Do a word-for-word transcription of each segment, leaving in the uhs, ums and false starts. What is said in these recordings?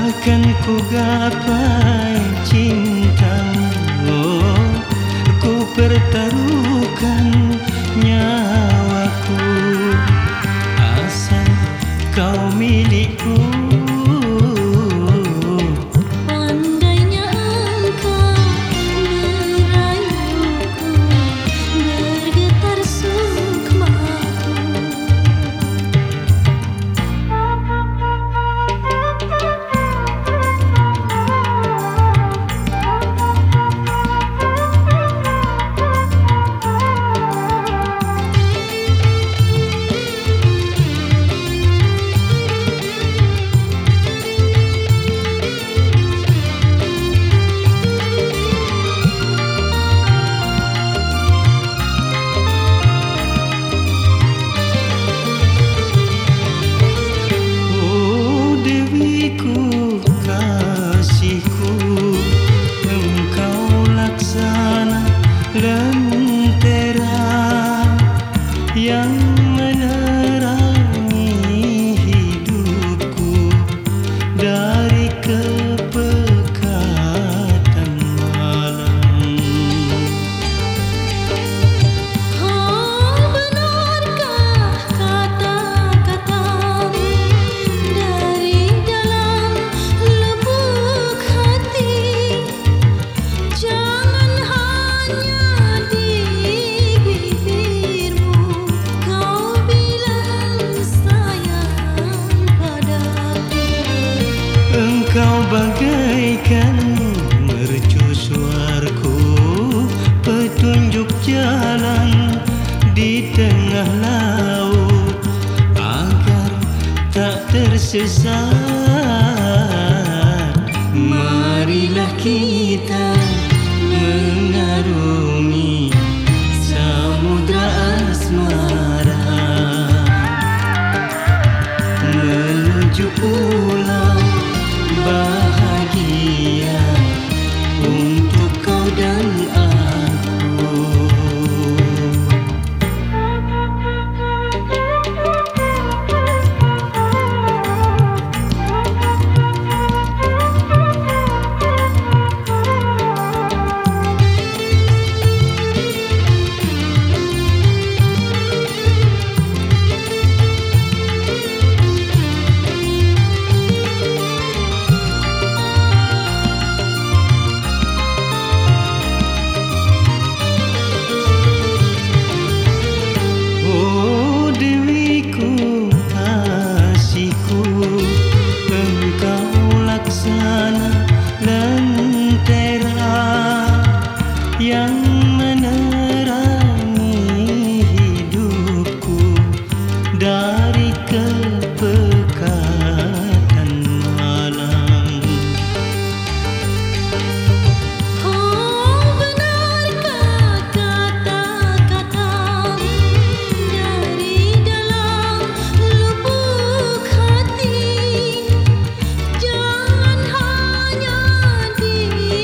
Takkan ku gapai cintamu, ku pertaruhkan nyawaku, asal kau milikku. Pandainya engkau merayuku, bergetar sukmaku. Lentera yang menerangi hidupku dari kepekatan malam. Oh, benarkah kata-katamu dari dalam lubuk hati? Jangan hanya engkau bagaikan mercusuarku, petunjuk jalan di tengah laut agar tak tersesat. Marilah kita mengarungi samudra asmara menuju pulau bahagia untuk kau dan aku. Yang menerangi hidupku dari kepekatan malam. Oh, benarkah kata-katamu dari dalam lubuk hati? Jangan hanya di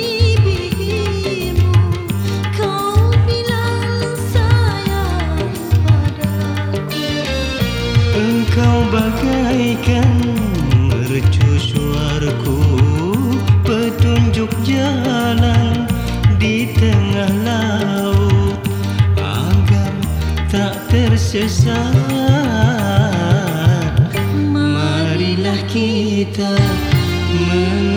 engkau bagaikan mercusuarku, petunjuk jalan di tengah laut agar tak tersesat. Marilah kita